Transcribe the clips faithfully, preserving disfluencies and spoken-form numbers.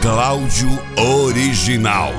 Cláudio Original.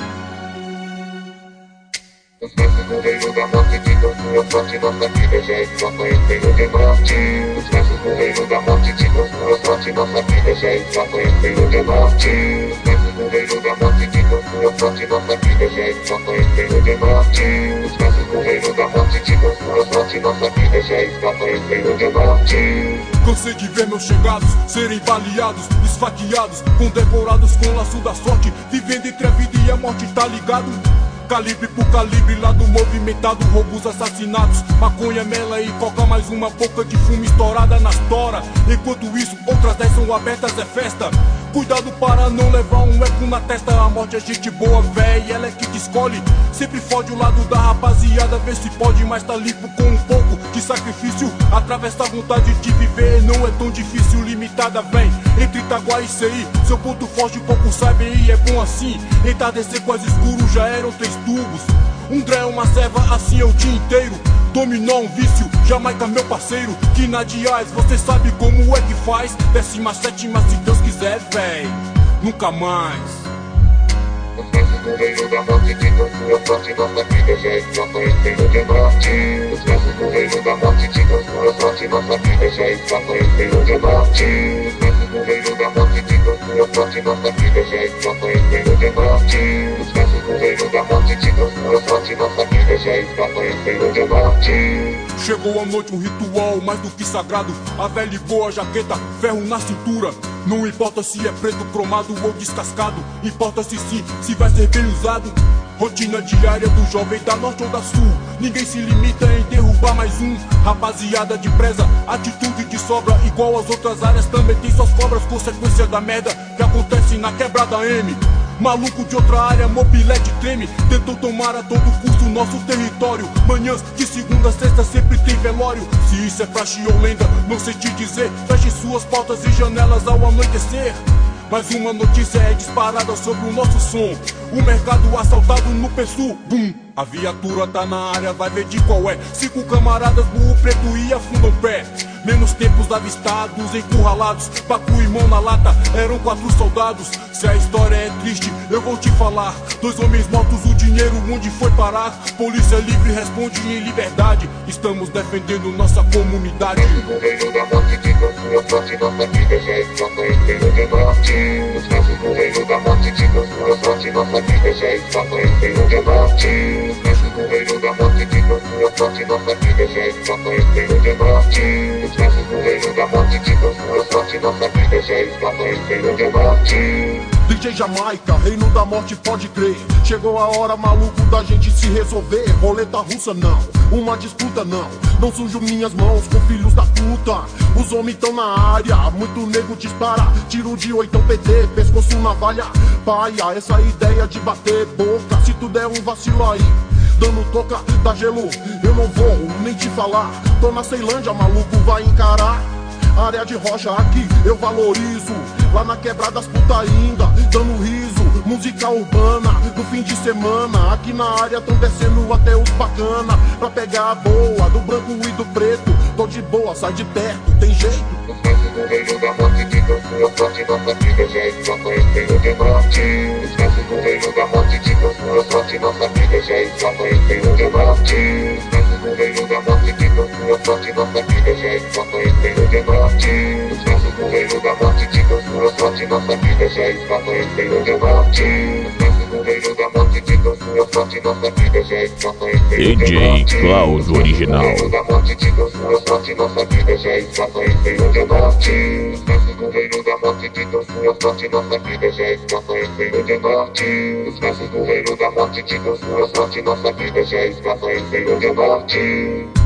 Os versos no reino da morte ditam sua sorte, nossa vida já é só conhecendo de morte. Os versos no reino da morte ditam sua sorte, nossa vida já é só conhecendo de morte. Os versos no reino da morte ditam sua sorte, nossa vida já é só conhecendo de morte. Os versos no reino da morte ditam sua sorte, nossa vida já é só conhecendo de morte. Cansei de ver meus chegados serem baleados, esfaqueados, condecorados com o laço da sorte, vivendo entre a vida e a morte, tá ligado? Calibre por calibre, lado movimentado, roubos, assassinatos, maconha, mela e coca, mais uma boca de fumo estourada nas tora. Enquanto isso, outras dez são abertas, é festa. Cuidado para não levar um eco na testa. A morte é gente boa, véi, ela é que te escolhe. Sempre fode o lado da rapaziada, vê se pode, mas tá limpo com um pouco de sacrifício. Atravessa a vontade de viver, não é tão difícil, limitada, vem. Entre Itaguá e C I, seu ponto forte pouco sabem e é bom assim. Entardecer quase escuro, já eram três tubos. Um dré, uma serva, assim é o dia inteiro. Dominó um vício, Jamaica meu parceiro. Que na Dias, você sabe como é que faz. Décima sétima se Deus quiser, véi. Nunca mais. Os versos no reino da morte ditam sua sorte, nossa vida já é só conhecendo de morte. Os versos no reino da morte ditam sua sorte, nossa vida já é só conhecendo de morte. Os versos no reino da morte ditam sua sorte, nossa vida já é só conhecendo de morte. Os versos no reino da morte ditam sua sorte, nossa vida já é só conhecendo de morte. Chegou a noite, um ritual mais do que sagrado. A velha e boa jaqueta, ferro na cintura. Não importa se é preto, cromado ou descascado, importa-se sim, se vai ser bem usado. Rotina diária do jovem da norte ou da sul. Ninguém se limita em derrubar mais um. Rapaziada de presa, atitude de sobra. Igual as outras áreas também tem suas cobras. Consequência da merda que acontece na quebrada M. Maluco de outra área, mobilete treme. Tentou tomar a todo custo nosso território. Manhãs de segunda a sexta sempre tem velório. Se isso é praxe ou lenda, não sei te dizer. Feche suas portas e janelas ao anoitecer. Mais uma notícia é disparada sobre o nosso som. O mercado assaltado no Pessu, bum. A viatura tá na área, vai ver de qual é. Cinco camaradas, burro preto e afundam o pé. Menos tempos avistados, encurralados, pacu e mão na lata, eram quatro soldados. Se a história é triste, eu vou te falar. Dois homens mortos, o dinheiro onde foi parar? Polícia livre responde em liberdade. Estamos defendendo nossa comunidade. No reino da morte ditam sua sorte, nossa vida já é só conhecendo de morte. Os versos no reino da morte ditam sua sorte, nossa vida já é só conhecendo de morte. Os versos no reino da morte ditam sua sorte, nossa vida já é só conhecendo de morte. Os versos no reino da morte ditam sua sorte, nossa vida já é só conhecendo de morte. D J Jamaica, reino da morte, pode crer. Chegou a hora, maluco, da gente se resolver. Roleta russa não, uma disputa não. Não sujo minhas mãos com filhos da puta. Os homens tão na área, muito nego dispara. Tiro de oitão P T, pescoço navalha. Paia, essa ideia de bater boca. Se tu der um vacilo aí, dando toca, dá gelo, eu não vou nem te falar. Tô na Ceilândia, maluco, vai encarar. Área de rocha aqui eu valorizo. Lá na quebrada as puta ainda dando riso. Música urbana no fim de semana. Aqui na área tão descendo até os bacana. Pra pegar a boa do branco e do preto. Tô de boa, sai de perto, tem jeito. Os versos no reino da morte ditam sua sorte, nossa vida já é só conhecendo de morte. Os versos no reino da morte ditam sua sorte, nossa vida já é só conhecendo de morte. Os versos no reino da morte ditam sua sorte, nossa vida já é só conhecendo de morte. Os versos no reino da morte ditam sua sorte, nossa vida já é só conhecendo de morte. Os versos no reino da morte ditam sua sorte, nossa vida já é só conhecendo de morte. D J Cláudio Original. Os versos no reino da morte ditam sua sorte, nossa vida já é só conhecendo de morte. Os versos no reino da morte ditam sua sorte, nossa vida já é só conhecendo de morte. Os versos no reino da morte ditam sua sorte, nossa vida já é só conhecendo de morte.